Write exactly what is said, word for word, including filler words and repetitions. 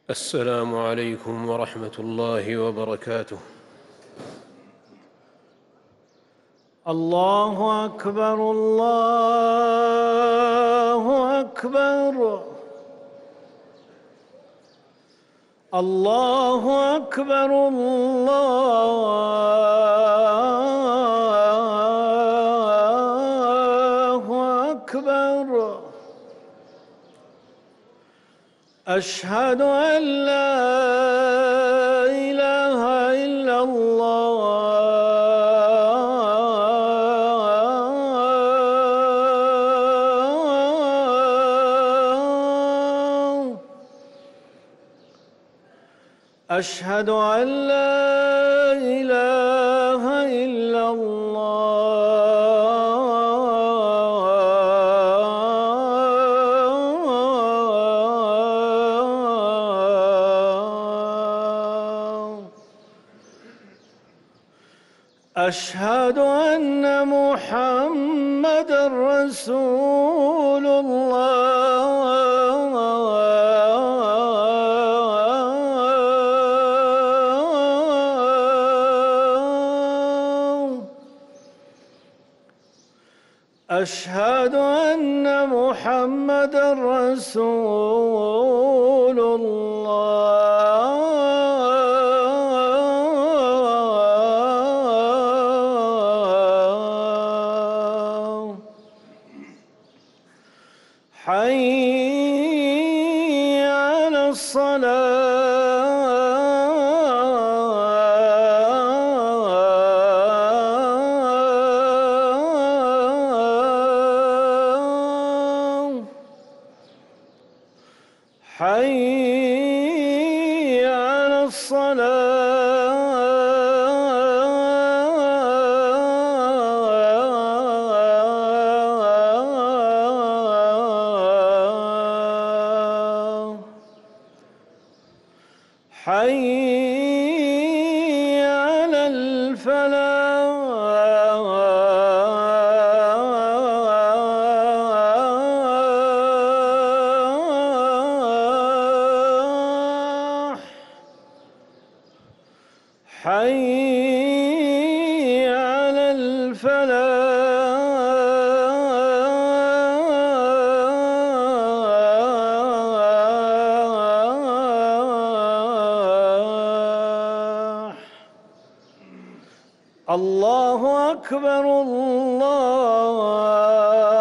السلام عليكم ورحمة الله وبركاته. الله أكبر الله أكبر الله أكبر الله أكبر أشهد أن لا إله إلا الله أشهد أن لا إله إلا الله أشهد أن محمدًا رسول الله أشهد أن محمدًا رسول الله حي على الصلاة حي على الصلاة حي على الفلاح حي على الفلاح الله أكبر الله